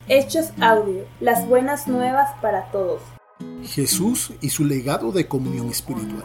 Hechos Audio, las buenas nuevas para todos. Jesús y su legado de comunión espiritual.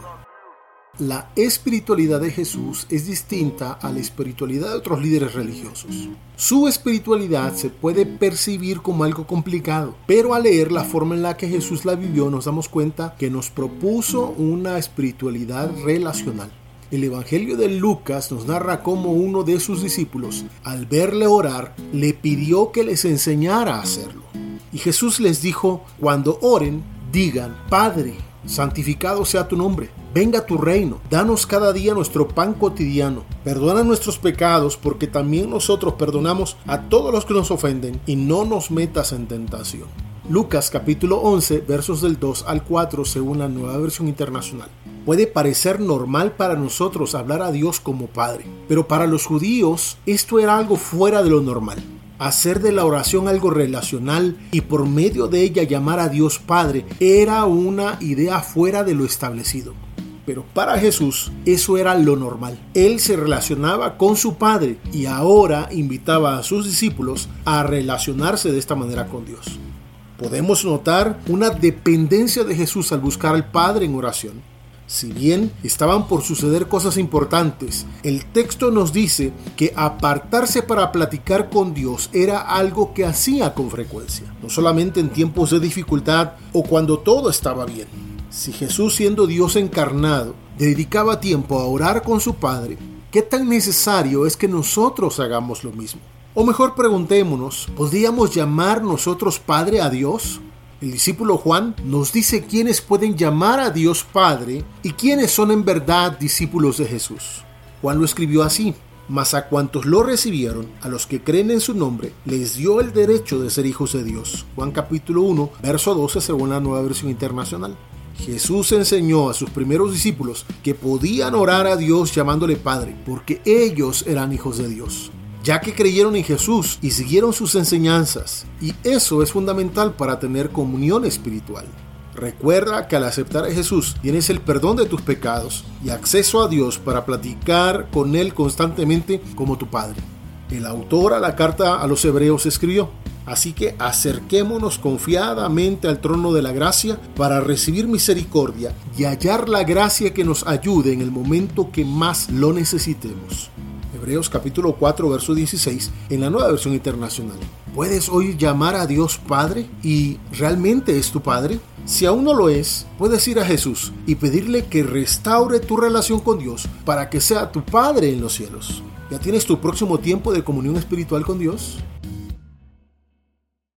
La espiritualidad de Jesús es distinta a la espiritualidad de otros líderes religiosos. Su espiritualidad se puede percibir como algo complicado, pero al leer la forma en la que Jesús la vivió nos damos cuenta que nos propuso una espiritualidad relacional. El Evangelio de Lucas nos narra cómo uno de sus discípulos, al verle orar, le pidió que les enseñara a hacerlo. Y Jesús les dijo: cuando oren, digan: Padre, santificado sea tu nombre, venga tu reino, danos cada día nuestro pan cotidiano, perdona nuestros pecados porque también nosotros perdonamos a todos los que nos ofenden, y no nos metas en tentación. Lucas capítulo 11 versos del 2 al 4 según la Nueva Versión Internacional. Puede parecer normal para nosotros hablar a Dios como Padre, pero para los judíos esto era algo fuera de lo normal. Hacer de la oración algo relacional y por medio de ella llamar a Dios Padre era una idea fuera de lo establecido. Pero para Jesús eso era lo normal. Él se relacionaba con su Padre y ahora invitaba a sus discípulos a relacionarse de esta manera con Dios. Podemos notar una dependencia de Jesús al buscar al Padre en oración. Si bien estaban por suceder cosas importantes, el texto nos dice que apartarse para platicar con Dios era algo que hacía con frecuencia, no solamente en tiempos de dificultad o cuando todo estaba bien. Si Jesús, siendo Dios encarnado, dedicaba tiempo a orar con su Padre, ¿qué tan necesario es que nosotros hagamos lo mismo? O mejor preguntémonos, ¿podríamos llamar nosotros Padre a Dios? El discípulo Juan nos dice quiénes pueden llamar a Dios Padre y quiénes son en verdad discípulos de Jesús. Juan lo escribió así: mas a cuantos lo recibieron, a los que creen en su nombre, les dio el derecho de ser hijos de Dios. Juan capítulo 1, verso 12 según la Nueva Versión Internacional. Jesús enseñó a sus primeros discípulos que podían orar a Dios llamándole Padre, porque ellos eran hijos de Dios, ya que creyeron en Jesús y siguieron sus enseñanzas, y eso es fundamental para tener comunión espiritual. Recuerda que al aceptar a Jesús tienes el perdón de tus pecados y acceso a Dios para platicar con Él constantemente como tu Padre. El autor a la carta a los Hebreos escribió: así que acerquémonos confiadamente al trono de la gracia para recibir misericordia y hallar la gracia que nos ayude en el momento que más lo necesitemos. Hebreos capítulo 4 verso 16 en la Nueva Versión Internacional. ¿Puedes hoy llamar a Dios Padre? ¿Y realmente es tu Padre? Si aún no lo es, puedes ir a Jesús y pedirle que restaure tu relación con Dios para que sea tu Padre en los cielos. ¿Ya tienes tu próximo tiempo de comunión espiritual con Dios?